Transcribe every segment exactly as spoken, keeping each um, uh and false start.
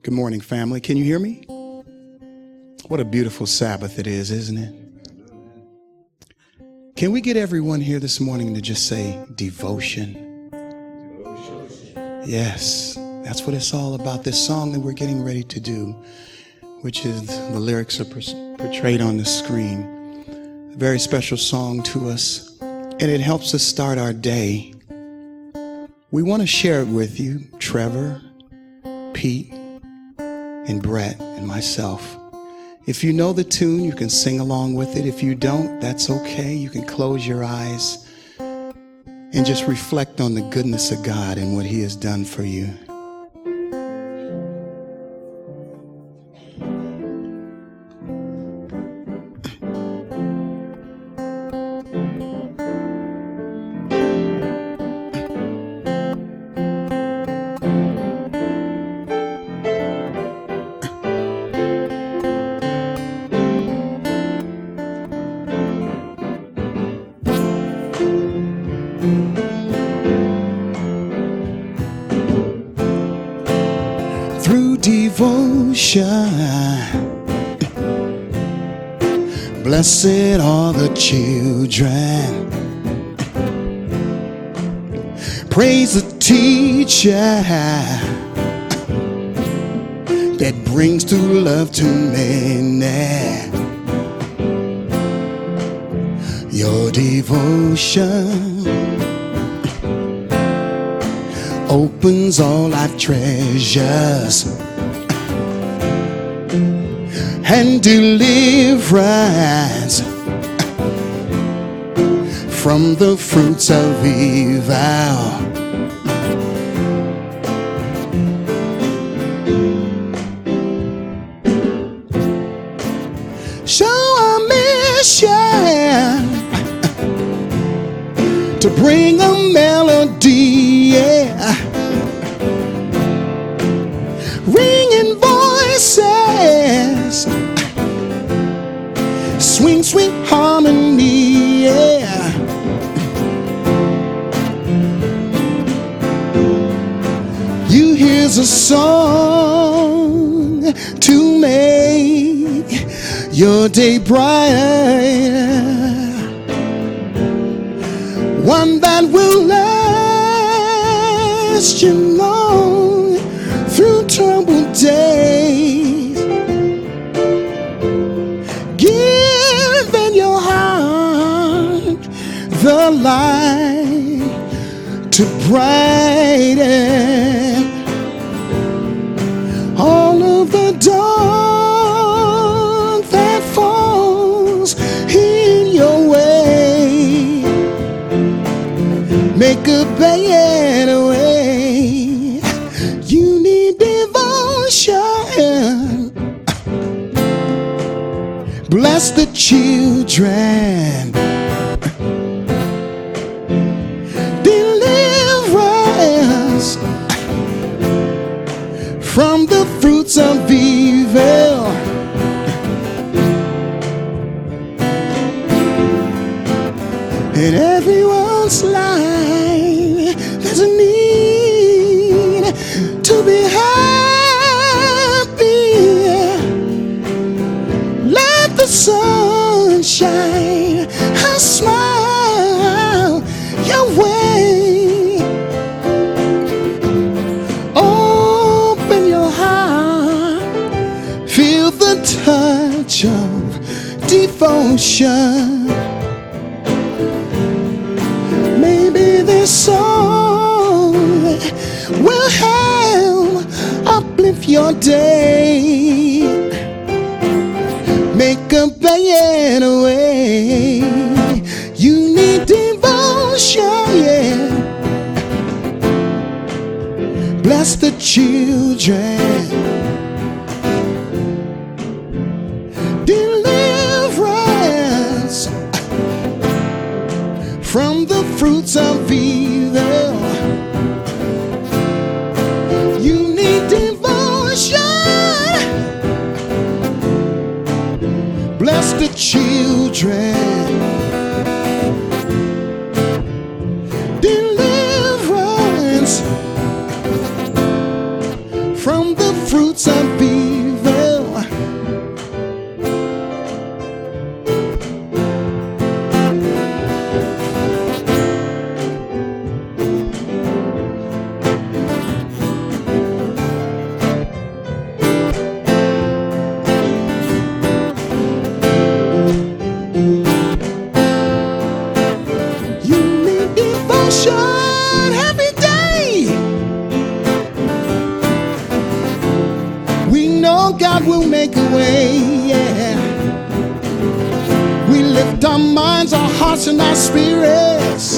Good morning, family. Can you hear me? What a beautiful Sabbath it is, isn't it? Can we get everyone here this morning to just say devotion? Yes, that's what it's all about. This song that we're getting ready to do, which is the lyrics are portrayed on the screen. A very special song to us, and it helps us start our day. We want to share it with you, Trevor, Pete, and Brett, and myself. If you know the tune, you can sing along with it. If you don't, that's okay. You can close your eyes and just reflect on the goodness of God and what He has done for you. Through devotion, blessed are the children. Praise the teacher that brings to love to many. Your devotion opens all life treasures and deliverance from the fruits of evil. Show a mission to bring a melody, yeah. Ringing voices, swing, swing harmony, yeah. You here's a song to make your day brighter, one that will last you long through troubled days. Give in your heart the light to brighten all of the dawn that falls in your way. Make a better way. You need devotion. Bless the children. Deliverance from the fruits of evil. In everyone's life, there's a need to be happy. Let the sun shine, a smile your way. Open your heart, feel the touch of devotion. Maybe this song will help uplift your day. Make a better way. You need devotion, yeah. Bless the children. Deliverance from the fruits of evil. You need devotion. Bless the children. Deliverance from the fruits roots of evil. You need devotion every day. We know God will make a way, yeah. We lift our minds, our hearts, and our spirits.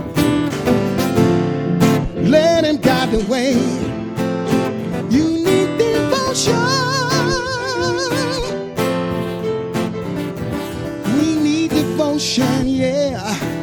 Let Him guide the way. You need devotion. We need devotion, yeah.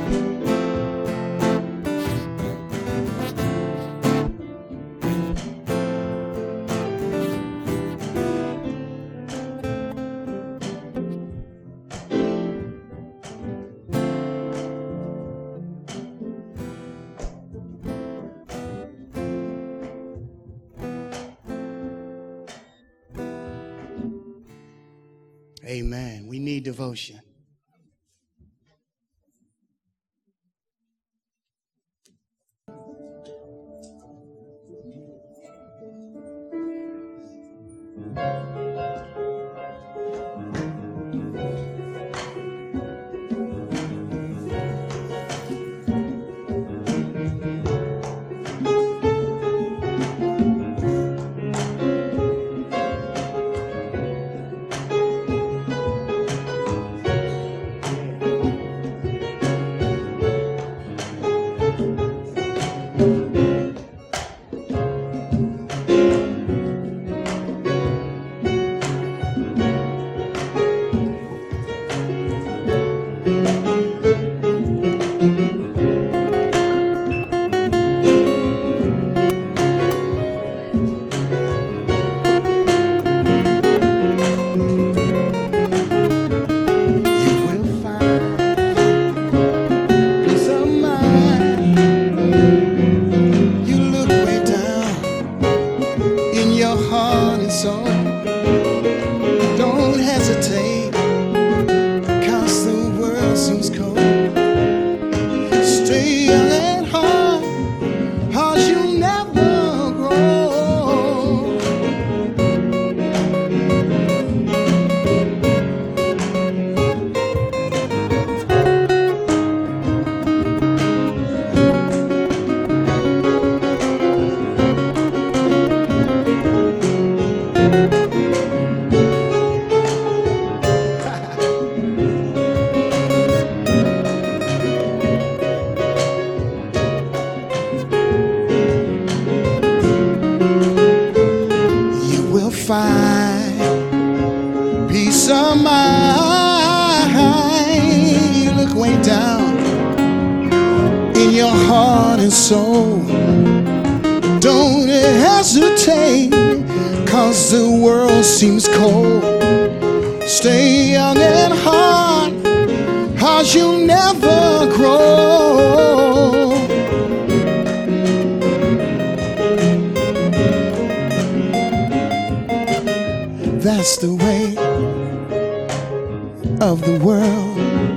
Amen. We need devotion. Find peace of mind. You look way down in your heart and soul. Don't hesitate, cause the world seems cold. Stay young and hard, cause you'll never grow. That's the way of the world.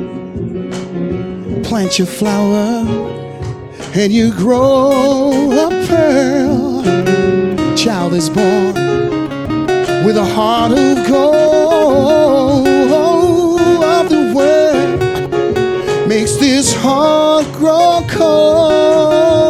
Plant your flower and you grow a pearl. Child is born with a heart of gold. Of the word makes this heart grow cold.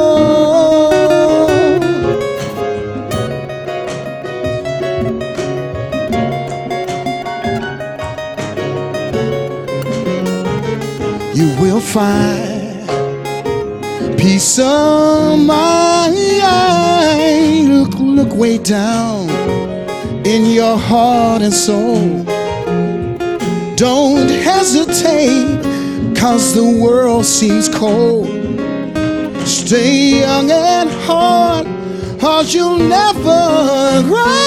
You will find peace of mind. Look, look way down in your heart and soul. Don't hesitate, cause the world seems cold. Stay young and hard, cause you'll never grow.